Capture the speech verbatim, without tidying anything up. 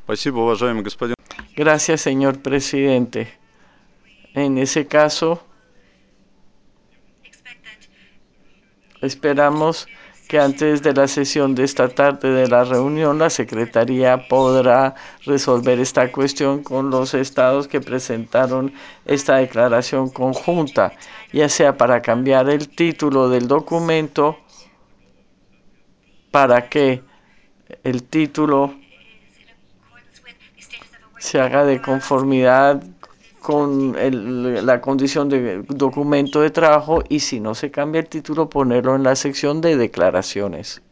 Gracias, señor presidente. En ese caso, esperamos que antes de la sesión de esta tarde de la reunión, la Secretaría podrá resolver esta cuestión con los estados que presentaron esta declaración conjunta, ya sea para cambiar el título del documento, para que el título se haga de conformidad con el, la condición de documento de trabajo, y si no se cambia el título, ponerlo en la sección de declaraciones.